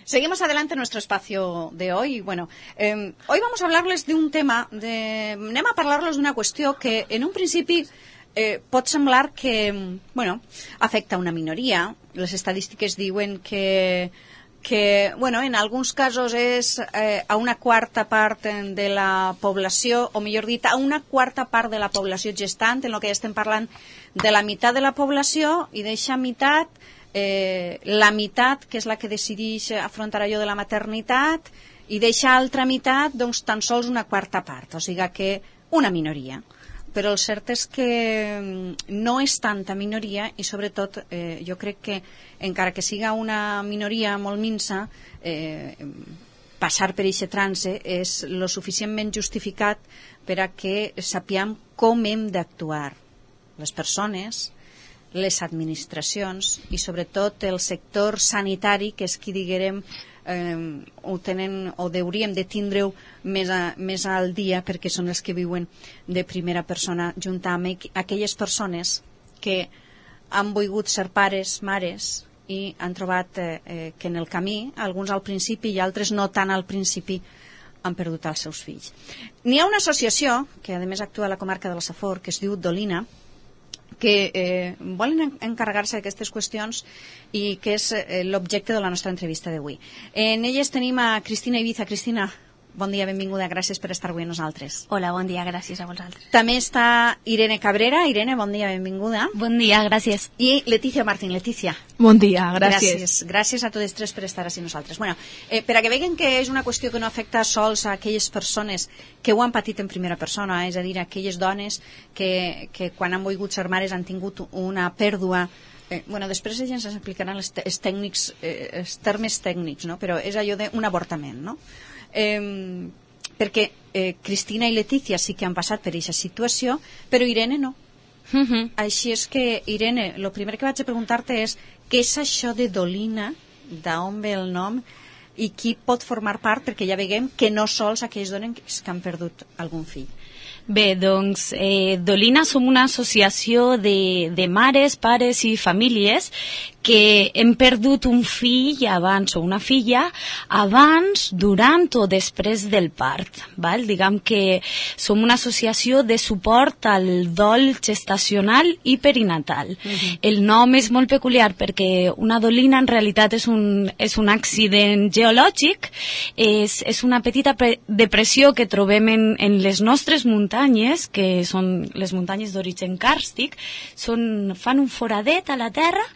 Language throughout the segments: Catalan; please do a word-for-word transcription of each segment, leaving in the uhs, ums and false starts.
Seguimos adelante en nuestro espacio de hoy. Bueno, eh, hoy vamos a hablarles de un tema, de, anem a parlar-los d'una qüestió que en un principi eh, pot semblar que, bueno, afecta a una minoria. Les estadístiques diuen que, que bueno, en alguns casos és eh, a una quarta part de la població, o millor dit, a una quarta part de la població gestant, en el que ja estem parlant de la meitat de la població, i d'eixa meitat Eh, la meitat, que és la que decideix afrontar allò de la maternitat, i deixa altra meitat, doncs, tan sols una quarta part, o sigui que una minoria. Però el cert és que no és tanta minoria i, sobretot, eh, jo crec que, encara que siga una minoria molt minsa, eh, passar per aquest trance és lo suficientment justificat per a que sapiem com hem d'actuar les persones, les administracions i sobretot el sector sanitari, que és qui diguem eh, ho tenen o hauríem de tindre-ho més, a, més al dia, perquè són els que viuen de primera persona junt amb aquelles persones que han volgut ser pares, mares, i han trobat eh, eh, que en el camí, alguns al principi i altres no tant al principi, han perdut els seus fills. N'hi ha una associació que a més actua a la comarca de la Safor, que es diu Dolina, que eh, volen encarregar-se d'aquestes qüestions i que és eh, l'objecte de la nostra entrevista d'avui. En elles tenim a Cristina Ibiza. Cristina, bon dia, benvinguda, gràcies per estar avui amb nosaltres. Hola, bon dia, gràcies a vosaltres. També està Irene Cabrera. Irene, bon dia, benvinguda. Bon dia, gràcies. I Letícia Martín. Letícia. Bon dia, gràcies. Gràcies, gràcies a totes tres per estar així nosaltres. Bueno, eh, per a que veguen que és una qüestió que no afecta sols a aquelles persones que ho han patit en primera persona, és a dir, aquelles dones que, que quan han volgut ser mares han tingut una pèrdua. Eh, bueno, després ells ens explicaran els, els, tècnics, eh, els termes tècnics, no? Però és allò d'un avortament, no? Eh, perquè eh, Cristina i Letícia sí que han passat per aquesta situació, però Irene no. Uh-huh. Així és que, Irene, el primer que vaig a preguntar-te és què és això de Dolina, d'on ve el nom, i qui pot formar part, perquè ja veiem que no sols aquells donen que han perdut algun fill. Bé, doncs, eh, Dolina som una associació de, de mares, pares i famílies que hem perdut un fill abans o una filla abans, durant o després del part. Val? Diguem que som una associació de suport al dol gestacional i perinatal. Uh-huh. El nom és molt peculiar perquè una dolina en realitat és un, és un accident geològic, és, és una petita pre- depressió que trobem en, en les nostres muntanyes, que són les muntanyes d'origen càrstic, són, fan un foradet a la terra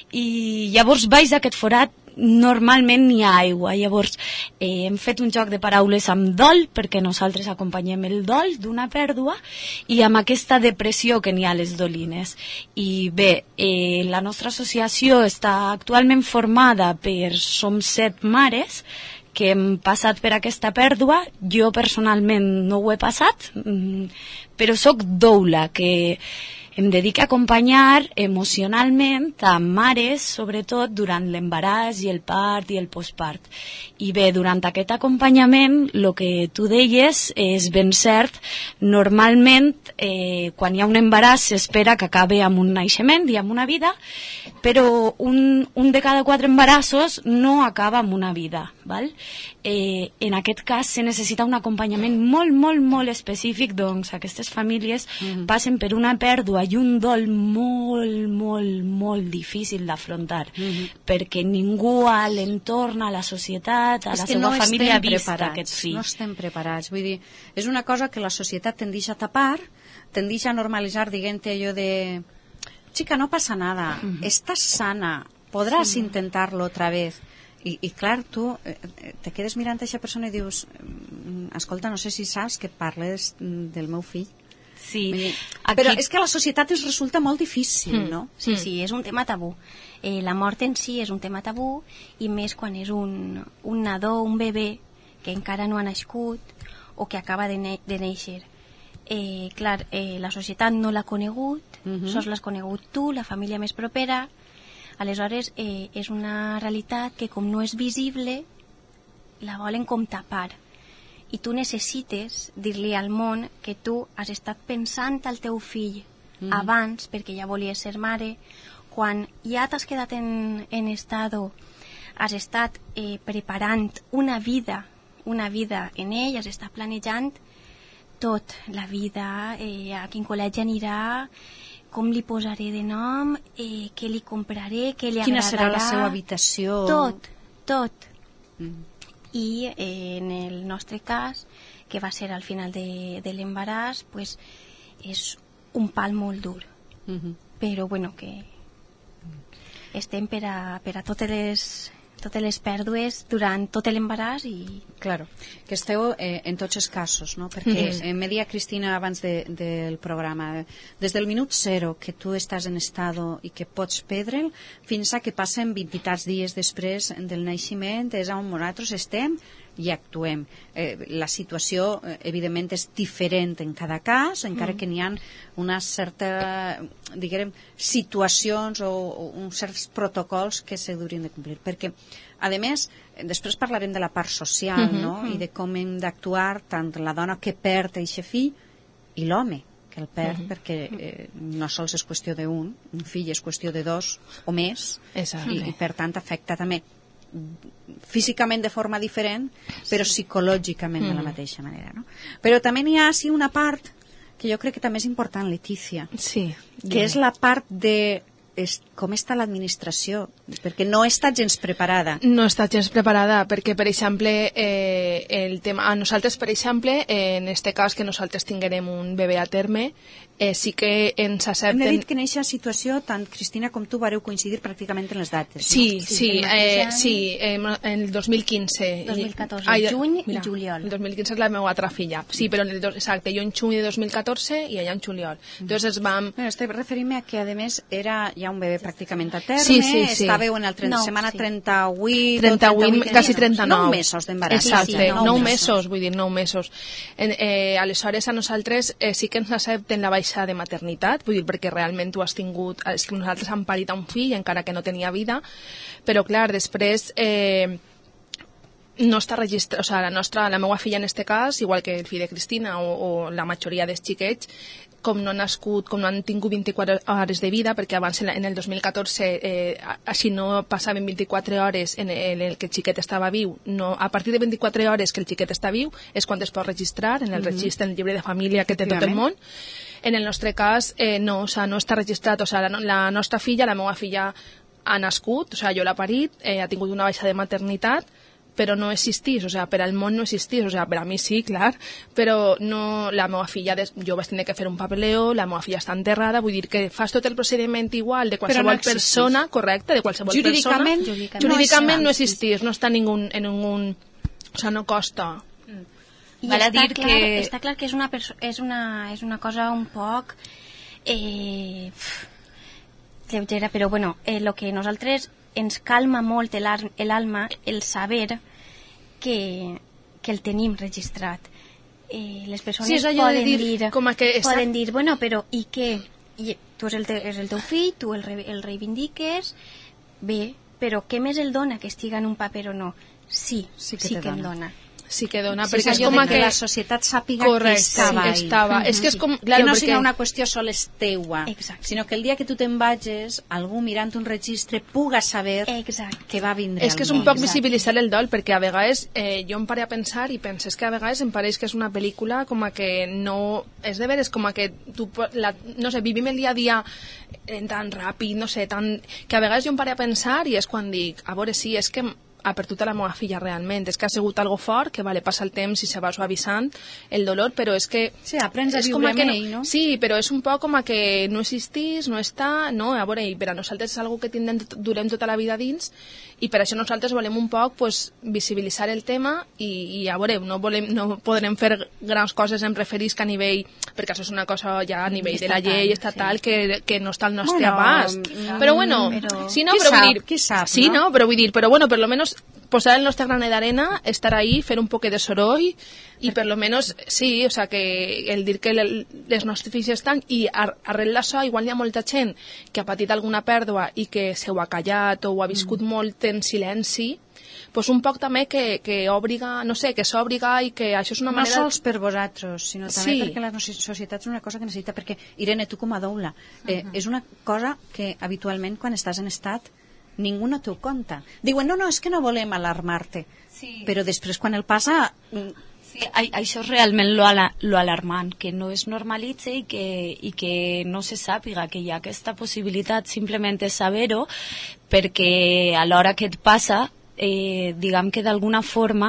i llavors baix d'aquest forat normalment n'hi ha aigua. Llavors eh, hem fet un joc de paraules amb dol, perquè nosaltres acompanyem el dol d'una pèrdua i amb aquesta depressió que n'hi ha a les dolines. I bé, eh, la nostra associació està actualment formada per, som set mares que hem passat per aquesta pèrdua. Jo personalment no ho he passat, però soc doula, que em dedica a acompanyar emocionalment a mares, sobretot durant l'embaràs i el part i el postpart. I bé, durant aquest acompanyament, el que tu deies és ben cert. Normalment, eh, quan hi ha un embaràs, s'espera que acabi amb un naixement i amb una vida, però un, un de cada quatre embarassos no acaba amb una vida. Val? Eh, en aquest cas se necessita un acompanyament molt, molt, molt específic, doncs aquestes famílies mm-hmm. passen per una pèrdua i un dol molt, molt, molt difícil d'afrontar, mm-hmm. perquè ningú a l'entorn, a la societat, a és la seva seva no família ha vist aquest fill. No estem preparats, vull dir, és una cosa que la societat tendeix a tapar, tendeix a normalitzar, diguem-te allò de chica, no passa nada, mm-hmm. estàs sana, podràs sí. intentar-lo otra vez. I, i clar, tu eh, te quedes mirant a aquesta persona i dius, escolta, no sé si saps que parles del meu fill. Sí. Dir, aquí... Però és que a la societat ens resulta molt difícil, mm. no? Sí, mm. sí, és un tema tabú. Eh, la mort en si és un tema tabú, i més quan és un, un nadó, un bebè que encara no ha nascut o que acaba de, ne de néixer. Eh, clar, eh, la societat no l'ha conegut, mm-hmm. sols l'has conegut tu, la família més propera. Aleshores, eh, és una realitat que com no és visible, la volen com tapar. I tu necessites dir-li al món que tu has estat pensant al teu fill mm. abans, perquè ja volies ser mare. Quan ja t'has quedat en, en estado has estat eh, preparant una vida, una vida en ell, has estat planejant tot, la vida, eh, a quin col·legi anirà, com li posaré de nom, eh, què li compraré, què li quina agradarà... Quina serà la seva habitació... Tot, tot. Mm. I eh, en el nostre cas, que va ser al final de, de l'embaràs, pues, és un pal molt dur. Mm-hmm. Però, bueno, que estem per a, per a totes les... totes les pèrdues durant tot l'embaràs i... Claro, que esteu eh, en tots els casos, no? Perquè mm. eh, me dia Cristina abans de, del programa, des del minut zero que tu estàs en estado i que pots perdre'l, fins a que passen vint i tants dies després del naixement, és on nosaltres estem i actuem. Eh, la situació, eh, evidentment, és diferent en cada cas, encara mm. que n'hi ha una certa, diguem, situacions o, o uns certs protocols que se durien de complir. Perquè, a més, després parlarem de la part social, mm-hmm. no? I de com hem d'actuar tant la dona que perd aquest fill i l'home que el perd, mm-hmm. perquè eh, no sols és qüestió d'un, un fill és qüestió de dos o més, i, i per tant afecta també físicament de forma diferent, però psicològicament de la mateixa manera, no? Però també n'hi ha sí, una part que jo crec que també és important, Letícia, sí, que és la part de es, com està l'administració, perquè no està gens preparada. No està gens preparada, perquè, per exemple, eh, el tema, a nosaltres, per exemple, eh, en este cas que nosaltres tinguérem un bebè a terme, eh, sí que ens accepten... Hem dit que en aquesta situació, tant Cristina com tu vareu coincidir pràcticament en les dates. Sí, no? sí, sí, eh, sí eh, en el dos mil quinze. dos mil catorze, ai, juny mira, i juliol. El dos mil quinze és la meva altra filla, sí, però en el dos, exacte, jo en juny de dos mil catorze i ella en juliol. Entonces vam... Bueno, estic referint-me a que, a més, era ja un bebè pràcticament a terme, sí, sí, sí. estàveu en el trenta, no, setmana sí. trenta-vuit, trenta-vuit, quasi trenta-nou. nou mesos d'embaràs. Exacte, sí, sí, nou, nou mesos. mesos, vull dir, nou mesos. En, eh, aleshores, a nosaltres eh, sí que ens accepten la baixa de maternitat, vull dir, perquè realment tu has tingut... És que nosaltres hem parit un fill, encara que no tenia vida, però, clar, després... Eh, no està registrat, o sigui, la nostra, la meva filla en este cas, igual que el fill de Cristina o, o la majoria dels xiquets, com no han nascut, com no han tingut vint-i-quatre hores de vida, perquè abans en, la, en el dos mil catorze eh, així no passaven vint-i-quatre hores en el, en el que el xiquet estava viu, no, a partir de vint-i-quatre hores que el xiquet està viu és quan es pot registrar en el mm-hmm. registre, en el llibre de família que té tot el món. En el nostre cas eh, no, o sea, no està registrat, o sea, la, la nostra filla, la meva filla ha nascut, o sea, jo l'he parit, eh, ha tingut una baixa de maternitat, però no existís, o sea, per al món no existís, o sea, per a mi sí, clar, però no, la meva filla, des, jo vaig tenir que fer un papeleo, la meva filla està enterrada, vull dir que fas tot el procediment igual de qualsevol no persona, correcte, de qualsevol jurídicament, persona, jurídicament, jurídicament no, no existís, no està ningún, en ningún, o sea, no costa. I està, dir clar, que... està clar que és una, és una, és una cosa un poc eh, lleugera, però bueno, eh, lo que nosaltres ens calma molt l'alma el saber que, que el tenim registrat. Eh, les persones sí, poden, dir, dir, com que està... poden dir, bueno, però i què? I, tu és el, te, és el teu fill, tu el, re, el reivindiques, bé, però què més el dona que estiga en un paper o no? Sí, sí que, sí que el dona. Sí que dona, sí, perquè és com que, que la societat sàpiga correcte, que estava sí, estava. ahí. És que és com, claro, que no perquè... sigui una qüestió sols teua, exacte. Sinó que el dia que tu te'n vagis, algú mirant un registre puga saber exacte. Que va vindre és que és un poc visibilitzar el dol, perquè a vegades eh, jo em paré a pensar i penses que a vegades em pareix que és una pel·lícula com a que no... És de veres com a que tu, la, no sé, vivim el dia a dia tan ràpid, no sé, tan... que a vegades jo em paré a pensar i és quan dic, a veure, sí, és que ha perdut a la meva filla realment, és que ha sigut algo fort, que vale, passa el temps i se va suavitzant el dolor, però és que... Sí, aprens a viure amb ell, no? Sí, però és un poc com a que no existís, no està, no, a veure, i per a nosaltres és algo que tindrem, durem tota la vida dins, i per això nosaltres volem un poc pues, visibilitzar el tema i, i a veure, no, volem, no podrem fer grans coses, em referís que a nivell, perquè això és una cosa ja a nivell estatal, de la llei estatal, sí. que, que no està al nostre bueno, abast. Però bueno, però... sí, no, qui però sap, vull dir... Qui sap, sí, no? no, però vull dir, però bueno, per lo menos posar el nostre granet d'arena, estar ahí, fer un poquet de soroll i per lo menos, sí, o sea, que el dir que les nostres filles estan i arrel d'això, igual hi ha molta gent que ha patit alguna pèrdua i que se ho ha callat o ho ha viscut mm. molt en silenci, pues un poc també que, que obliga, no sé, que s'obliga i que això és una manera... No sols per vosaltres, sinó també sí. perquè la societat és una cosa que necessita, perquè, Irene, tu com a doula, eh, uh -huh. és una cosa que habitualment quan estàs en estat ningú no t'ho conta. Diuen, no, no, és que no volem alarmar-te. Sí. Però després, quan el passa... Sí, això és realment lo, ala, lo alarmant, que no es normalitze i que, i que no se sàpiga que hi ha aquesta possibilitat, simplement és saber-ho, perquè a l'hora que et passa, eh, diguem que d'alguna forma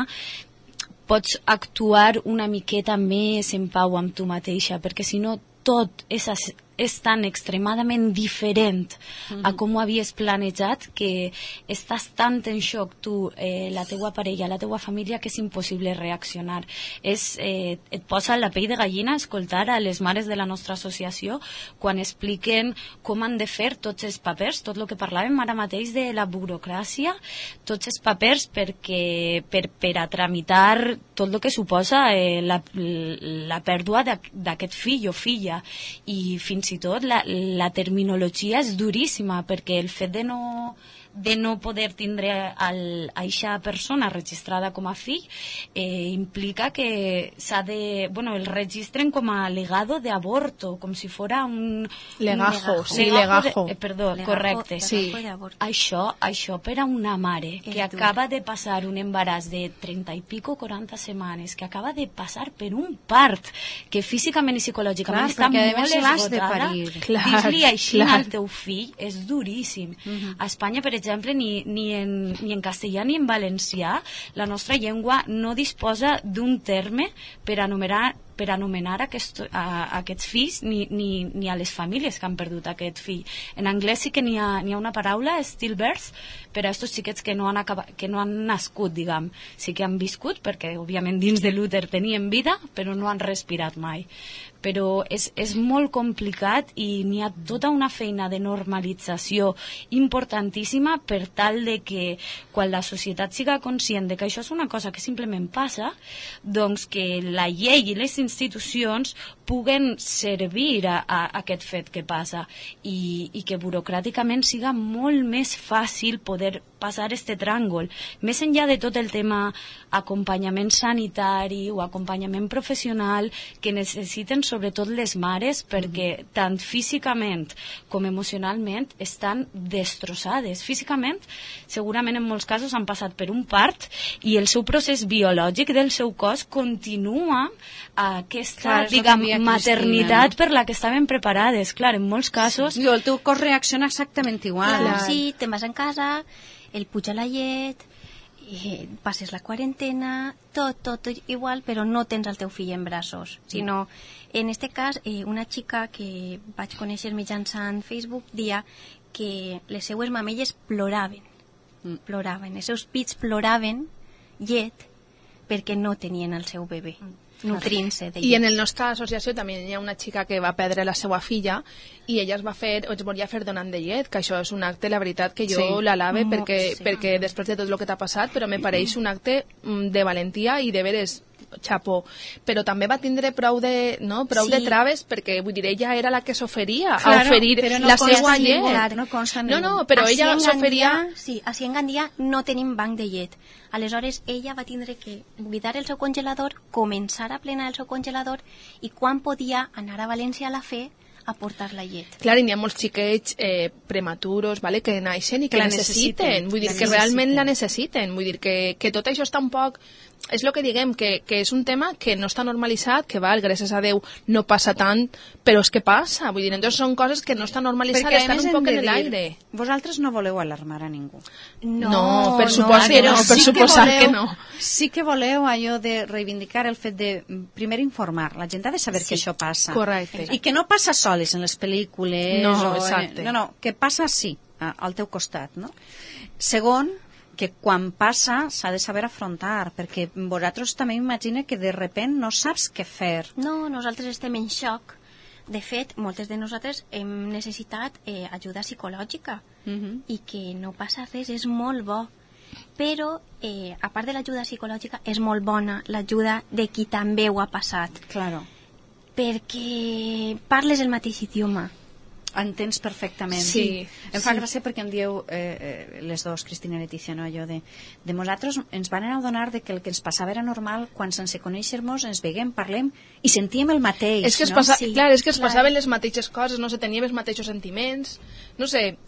pots actuar una miqueta més en pau amb tu mateixa, perquè si no tot és, és tan extremadament diferent a com ho havies planejat que estàs tant en xoc tu, eh, la teua parella, la teua família, que és impossible reaccionar. És, eh, et posa la pell de gallina escoltar a les mares de la nostra associació quan expliquen com han de fer tots els papers, tot el que parlàvem ara mateix de la burocràcia, tots els papers perquè, per, per a tramitar tot el que suposa eh, la, la pèrdua d'aquest fill o filla, i fins i tot la, la terminologia és duríssima, perquè el fet de no, de no poder tindre al, a eixa persona registrada com a fill eh, implica que s'ha de... Bueno, el registren com a legado de aborto, com si fora un... Legajo, un sí, legajo. De, eh, perdó, legajo, correcte. Sí. Això, això per a una mare que és acaba dur. de passar un embaràs de trenta i pico, quaranta setmanes, que acaba de passar per un part, que físicament i psicològicament Clar, està perquè a molt més l'has de esgotada, parir. Clar, dir-li així clar. al teu fill és duríssim. A Espanya, per exemple, ni, ni, en, ni en castellà ni en valencià la nostra llengua no disposa d'un terme per anomenar per anomenar aquest, a, a aquests fills ni, ni, ni a les famílies que han perdut aquest fill. En anglès sí que n'hi ha, n'hi ha una paraula, stillbirth, per a aquests xiquets que no han, acabat, que no han nascut, diguem. Sí que han viscut, perquè òbviament dins de l'úter tenien vida, però no han respirat mai. Però és, és molt complicat i n'hi ha tota una feina de normalització importantíssima per tal de que quan la societat siga conscient de que això és una cosa que simplement passa, doncs que la llei i les institucions puguen servir a, a, a aquest fet que passa i, i que burocràticament siga molt més fàcil poder passar este tràngol. Més enllà de tot el tema acompanyament sanitari o acompanyament professional que necessiten sobretot les mares, perquè tant físicament com emocionalment estan destrossades. Físicament, segurament en molts casos han passat per un part i el seu procés biològic del seu cos continua aquesta, Clar, diguem, Cristina, maternitat no? per la que estaven preparades. Clar, en molts casos... Sí. El teu cos reacciona exactament igual. Clar, sí, te'n vas en casa, el puja la llet, eh, passes la quarantena, tot, tot, tot igual, però no tens el teu fill en braços, sinó, en este cas, eh, una xica que vaig conèixer mitjançant Facebook dia que les seues mamelles ploraven, mm. ploraven, els seus pits ploraven llet perquè no tenien el seu bebè. Mm. nutrint-se de llet. I en el nostra associació també hi ha una xica que va perdre la seva filla i ella es va fer, o es volia fer donant de llet, que això és un acte, la veritat, que jo Sí. l'alave Mo- perquè, sí. perquè després de tot el que t'ha passat, però me pareix un acte mm, de valentia i de veres xapó, però també va tindre prou de, no, prou Sí. de traves perquè, vull dir, ella era la que s'oferia a Claro, oferir però no la consta seva ningú, llet. no consta No, ningú. no, però Així ella en s'oferia... Gandia, sí, així en Gandia no tenim banc de llet. Aleshores, ella va tindre que buidar el seu congelador, començar a plenar el seu congelador i quan podia anar a València a la fe a portar la llet. Clar, i n'hi ha molts xiquets eh, prematuros, vale, que naixen i que la la necessiten. necessiten, Vull dir, la que realment necessiten. la necessiten. Vull dir, que, que tot això està un poc... És el que diguem, que, que és un tema que no està normalitzat, que val, gràcies a Déu, no passa tant, però és que passa. Vull dir, entonces són coses que no estan normalitzades, Perquè a estan més un hem poc de en dir, l'aire. vosaltres no voleu alarmar a ningú. No, per suposar que però no, per sí suposar voleu, que no. Sí que voleu allò de reivindicar el fet de, primer, informar. La gent ha de saber Sí, que això passa. correcte. I que no passa soles en les pel·lícules. No, o en- exacte. No, no, que passa sí, a- al teu costat, no? Segon, que quan passa s'ha de saber afrontar, perquè vosaltres també imagina que de repent no saps què fer. No, nosaltres estem en xoc. De fet, moltes de nosaltres hem necessitat eh, ajuda psicològica Uh -huh. i que no passa res, és molt bo. Però, eh, a part de l'ajuda psicològica, és molt bona l'ajuda de qui també ho ha passat. Claro. Perquè parles el mateix idioma. Entens perfectament. Sí, Em fa sí. gràcia perquè em dieu eh, eh, les dos, Cristina i Leticia, no? Allò de, de nosaltres ens van adonar de que el que ens passava era normal quan sense conèixer-nos ens veiem, parlem i sentíem el mateix. És que es no? passa, Sí, clar, és que es clar. passaven les mateixes coses, no sé, teníem els mateixos sentiments, no sé,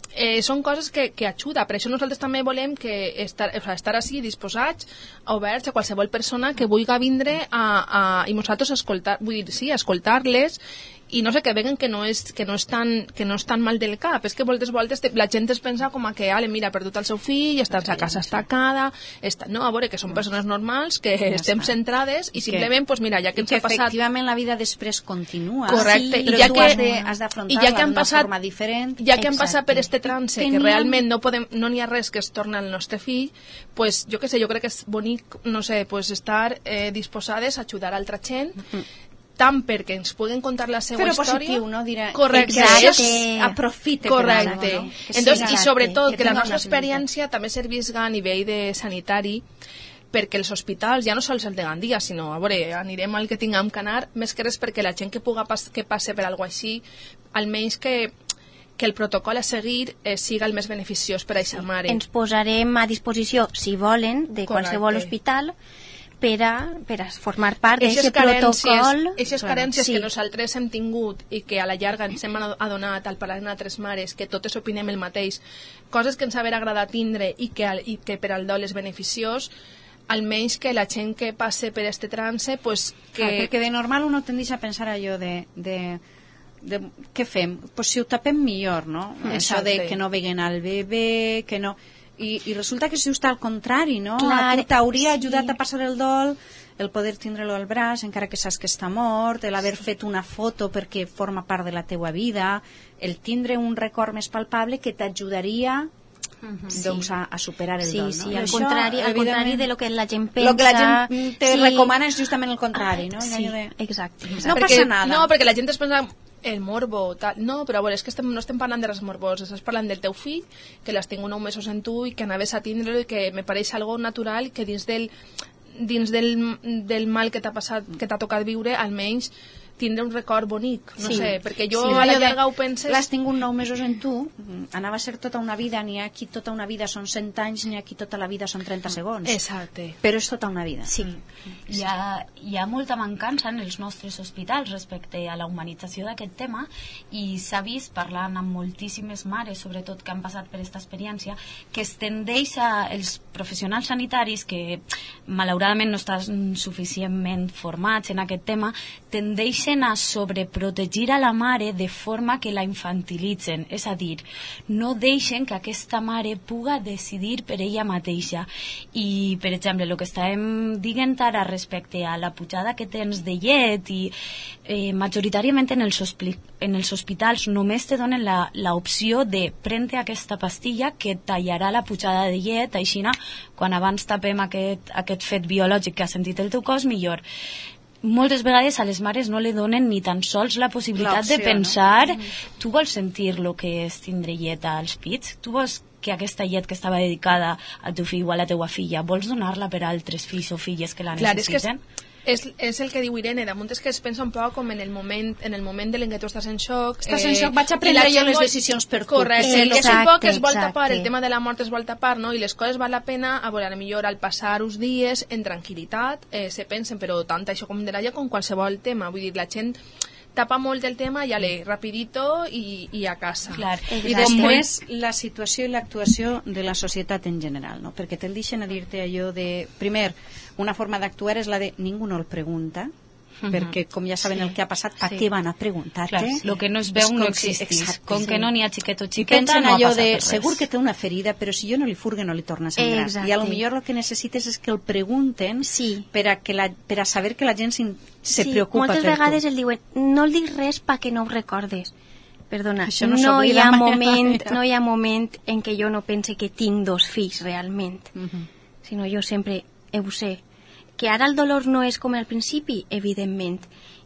eh, són coses que, que ajuda. Per això nosaltres també volem que estar, o sigui, estar així disposats, oberts a qualsevol persona que vulgui vindre a, a, i nosaltres escoltar, vull dir, sí, escoltar-les i no sé, que veguen que no és, que no és, tan, que no és tan mal del cap. És que moltes voltes la gent es pensa com a que, ale, mira, ha perdut el seu fill, està a casa estacada, està... no, a veure, que són persones normals, que ja estem està. centrades i simplement, pues mira, ja que ens que ha passat... efectivament la vida després continua. Correcte. Sí, I però ja tu que, has de, has d'afrontar-la ja d'una forma diferent. Ja que han Exacte. passat per este trance, Teníem... que realment no podem, no n'hi ha res que es torna al nostre fill, pues jo que sé, jo crec que és bonic, no sé, pues estar eh, disposades a ajudar a altra gent, mm-hmm. tant perquè ens puguen contar la seva però història. Però positiu, no? Dirà, correcte. Que això aprofite. Correcte. Per no? Entonces, sí, i sobretot, que, que la nostra experiència també servisca a nivell de sanitari, perquè els hospitals, ja no sols el de Gandia, sinó, a veure, anirem al que tinguem que anar, més que res perquè la gent que puga pas, que passe per alguna així, almenys que que el protocol a seguir eh, siga el més beneficiós per a aquesta mare. Ens posarem a disposició, si volen, de qualsevol hospital per a, per a formar part d'aquest protocol. Aquestes carències sí. que nosaltres hem tingut i que a la llarga ens hem adonat al parlar amb altres mares, que totes opinem el mateix, coses que ens haver agradat tindre i que, i que per al dol és beneficiós, almenys que la gent que passe per este trance, pues, que... Clar, perquè de normal uno tendeix a pensar allò de... de... De, què fem? Pues si ho tapem millor, no? Exacte. Això de que no veguen al bebè, que no... I, i resulta que si ho està al contrari, no? Clar, a tu t'hauria sí. ajudat a passar el dol, el poder tindre-lo al braç, encara que saps que està mort, l'haver sí. fet una foto perquè forma part de la teua vida, el tindre un record més palpable que t'ajudaria... Uh-huh. doncs a, a superar el sí, dol, no? Sí, al contrari, al contrari de lo que la gent pensa. Lo que la gent te sí. recomana és justament el contrari, no? Sí, de... exacte, exacte. No perquè, passa nada. No, perquè la gent es pensa el morbo, tal. No, però a veure, és que estem, no estem parlant de res morboses, estàs parlant del teu fill, que l'has tingut nou mesos en tu i que anaves a tindre-lo i que me pareix algo natural que dins del, dins del, del mal que t'ha passat, que t'ha tocat viure, almenys tindre un record bonic, no sí. sé, perquè jo sí. a la llarga ho penses... L'has tingut nou mesos en tu, anava a ser tota una vida, ni aquí tota una vida són cent anys, ni aquí tota la vida són trenta segons. Exacte. Però és tota una vida. Sí. Hi ha, hi ha molta mancança en els nostres hospitals respecte a la humanització d'aquest tema i s'ha vist, parlant amb moltíssimes mares, sobretot que han passat per aquesta experiència, que es tendeix a els professionals sanitaris que malauradament no estan suficientment formats en aquest tema, tendeixen a sobreprotegir a la mare de forma que la infantilitzen, és a dir, no deixen que aquesta mare puga decidir per ella mateixa. I, per exemple, el que estàvem dient ara respecte a la pujada que tens de llet i eh, majoritàriament en els, en els hospitals només te donen l'opció de prendre aquesta pastilla que tallarà la pujada de llet, així quan abans tapem aquest, aquest fet biològic que ha sentit el teu cos, millor. Moltes vegades a les mares no li donen ni tan sols la possibilitat de pensar, no? Tu vols sentir el que és tindre llet als pits? Tu vols que aquesta llet que estava dedicada al teu fill o a la teua filla, vols donar-la per a altres fills o filles que la Clar, necessiten? És, que és, és el que diu Irene, damunt és que es pensa un poc com en el moment en el moment en què tu estàs en xoc. Estàs eh, en xoc, vaig a prendre jo les vol... decisions per tu. Correcte, eh, exacte, és un poc que es vol exacte. tapar, el tema de la mort es vol tapar, no? I les coses val la pena, a veure, millor al passar uns dies en tranquil·litat, eh, se pensen, però tant això com de l'alla com qualsevol tema, vull dir, la gent tapa molt el tema i ale, rapidito i, i a casa. Clar. I després la situació i l'actuació de la societat en general, no? Perquè te'l deixen a dir-te allò de, primer, una forma d'actuar és la de ningú no el pregunta, uh-huh. perquè com ja saben sí. el que ha passat, a sí. què van a preguntar-te? Clar, el que no es veu no existís. Exacte, com sí. que no n'hi ha xiquet o xiqueta, pensen no ha allò passat de, res. segur que té una ferida, però si jo no li furgue no li torna a sangrar. Exacte. I a lo millor el que necessites és que el pregunten sí. per, a que la, per a saber que la gent se sí, preocupa per tu. Moltes vegades el diuen, no el dic res perquè no ho recordes. Perdona, no, no, hi ha moment, no hi ha moment en què jo no pense que tinc dos fills realment, uh-huh. sinó jo sempre ho sé. Que ara el dolor no és com al principi, evidentment,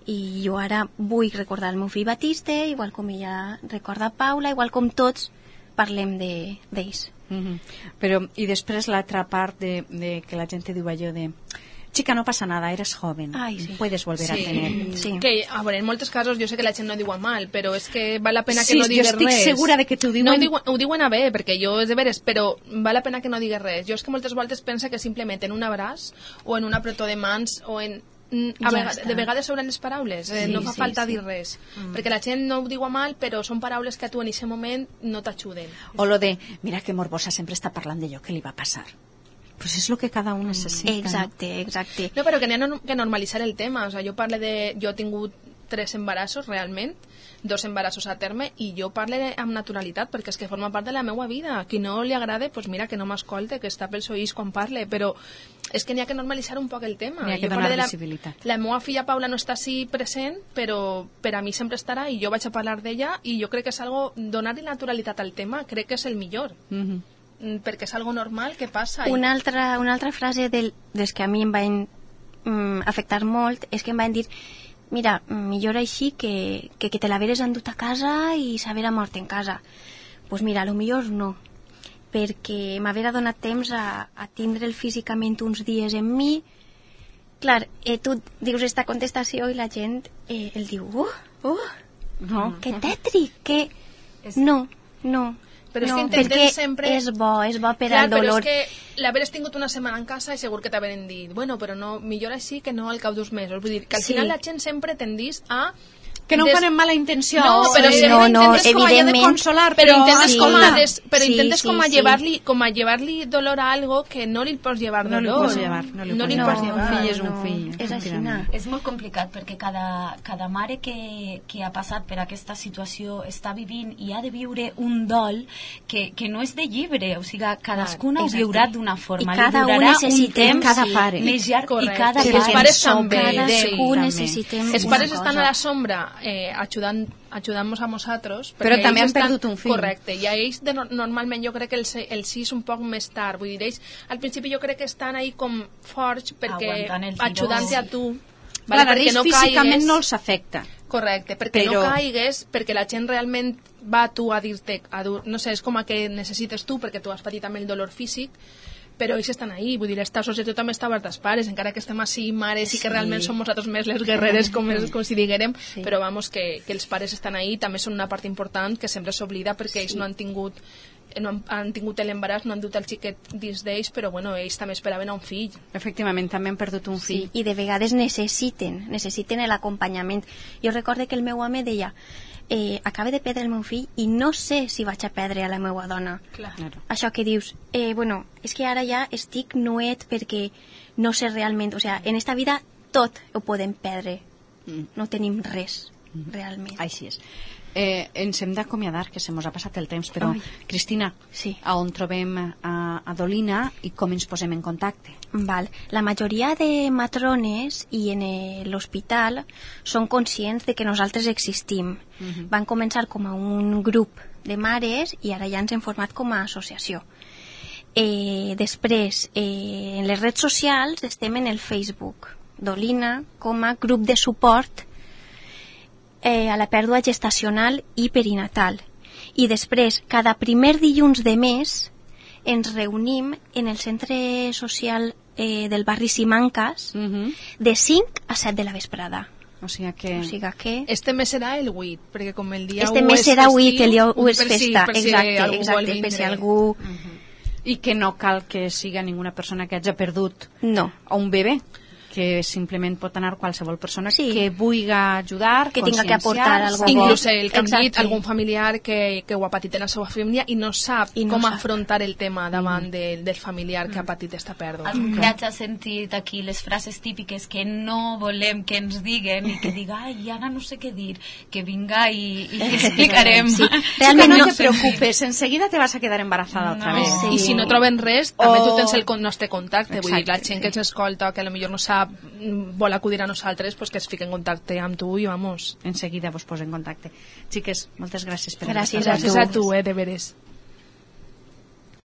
i jo ara vull recordar el meu fill Batiste, igual com ella recorda Paula, igual com tots parlem d'ells. De, uh-huh. Però, i després l'altra part de, de que la gent diu allò de chica, no passa nada, eres joven, Ai, sí. puedes volver sí. a tener. Sí. Que, a veure, en molts casos jo sé que la gent no diu a mal, però és que val la pena que sí, no digues res. Sí, jo estic segura de que t'ho diuen... No, diuen, ho diuen a bé, perquè jo és de veres, però val la pena que no digues res. Jo és que moltes voltes penso que simplement en un abraç o en un apretó de mans o en a Ja vegades, està. de vegades sobren les paraules, eh, Sí, no fa sí, falta sí. dir res, perquè la gent no ho diu a mal, però són paraules que a tu en aquest moment no t'ajuden. O lo de, mira que morbosa sempre està parlant d'allò que li va passar. Pues és lo que cada un necessita. Exacte, exacte. No, però que n'hi ha no- que normalitzar el tema. O sea, jo parle de... Jo he tingut tres embarassos, realment, dos embarassos a terme, i jo parle amb naturalitat, perquè és que forma part de la meva vida. A qui no li agrada, pues mira, que no m'escolte, que està pels ulls quan parle, però és que n'hi ha que normalitzar un poc el tema. N'hi ha que Jo donar parle de la, visibilitat. La meva filla Paula no està així present, però per a mi sempre estarà, i jo vaig a parlar d'ella, i jo crec que és algo, donar-li naturalitat al tema, crec que és el millor. Mhm. Mm, perquè és algo normal que passa. i- Una altra, una altra frase del, dels que a mi em van mm, afectar molt és que em van dir mira, millor així que, que, que te l'haveres endut a casa i s'haver mort en casa. Doncs pues mira, a lo millor no, perquè m'haver donat temps a, a tindre'l físicament uns dies en mi. Clar, eh, tu dius esta contestació i la gent eh, el diu, uh, uh, No. que tètric, que... No, no. Però és no, que intentem perquè sempre- és bo, és bo per Clar, al dolor. però és que l'haveres tingut una setmana en casa i segur que t'haveren dit, bueno, però no, millor així que no al cap d'uns mesos. Vull dir, que al Sí. final la gent sempre tendís a... Que no ho des- fan amb mala intenció. No, però Sí, sempre no, no, intentes com allò de evidentment. consolar, Però però, intentes sí. com a, escolta, des, però Sí, intentes sí, com a sí. llevar-li com a llevar-li dolor a algo que no li pots llevar No li dolor. pots llevar, no li no pots li llevar. pots Un llevar. fill és un no, fill, és així, efectivament. no. És molt complicat perquè cada, cada mare que, que ha passat per aquesta situació està vivint i ha de viure un dol que, que no és de llibre, o sigui, cadascuna ho Exacte. viurà d'una forma. I cada li un durarà necessitem, un temps cada pare. més llarg Correcte. i cada Sí, pare. els pares s'ho també, cada- sí. Cadascú també. necessitem Els una pares estan cosa. a la sombra eh, ajudant ajudant-nos a nosaltres. Però perquè també ells han perdut un fill. Correcte, i a ells de, normalment jo crec que els, els sis un poc més tard, vull dir, ells al principi jo crec que estan ahí com forts perquè Aguantant el tiró. ajudant-te a tu. Clar, a perquè ells físicament caigues- no els afecta. Correcte, perquè Però- no caigues, perquè la gent realment va a tu a dir-te, a dur, no sé, és com a que necessites tu perquè tu has patit amb el dolor físic, però ells estan ahí, vull dir, esta societat també està per els pares, encara que estem així mares i que Sí. realment som nosaltres més les guerreres, com, es, com si diguérem, Sí. però vamos, que, que els pares estan ahí, també són una part important que sempre s'oblida perquè ells no han tingut no han, han tingut l'embaràs, no han dut el xiquet dins d'ells, però bueno, ells també esperaven a un fill. Efectivament, també han perdut un fill. Sí, i de vegades necessiten, necessiten l'acompanyament. Jo recorde que el meu home deia eh, acaba de perdre el meu fill i no sé si vaig a perdre a la meva dona. Clar. Claro. Això que dius, eh, bueno, és que ara ja estic nuet perquè no sé realment, o sea, en esta vida tot ho podem perdre, Mm. no tenim res, realment. Així és. Eh, ens hem d'acomiadar, que se mos ha passat el temps, però, Ai. Cristina, Sí. a on trobem a, a Dolina i com ens posem en contacte? Val. La majoria de matrones i en eh, l'hospital són conscients de que nosaltres existim. Mhm. Van començar com a un grup de mares i ara ja ens hem format com a associació. Eh, després, eh, en les redes socials estem en el Facebook Dolina com a grup de suport eh, a la pèrdua gestacional i perinatal. I després, cada primer dilluns de mes ens reunim en el centre social eh, del barri Simancas Uh -huh. de cinc a set de la vesprada. O sigui que... O sigui que... Este mes serà el vuit, perquè com el dia Este u mes és serà festiu, huit, el dia u és per si- festa. per si Exacte, algú vol exacte, per vindre. si algú... I que no cal que siga ninguna persona que hagi perdut No. a un bebè, que simplement pot anar qualsevol persona Sí. que vulgui ajudar, Que tinga que aportar conscienciar, algo saber- Inclús el que han dit, Exacte. algun familiar que, que ho ha patit en la seva família i no sap I no com sap. afrontar el tema davant del, del familiar que ha patit esta pèrdua. Algun que hagi sentit aquí les frases típiques que no volem que ens diguen i que diga, ai, ara no sé què dir, que vinga i, i li explicarem. Sí. Realment Realment no, no. te preocupes, enseguida te vas a quedar embarazada otra No. vez. Sí. I si no troben res, també O- tu tens el con- nostre contacte. Vull dir, la Exacte, gent que ens escolta, que potser no sap, mm, vol acudir a nosaltres, pues que es fiquen en contacte amb tu i vamos. Enseguida vos poso en contacte. Xiques, moltes gràcies per Gràcies estar a aquí. Gràcies a tu, eh, de veres.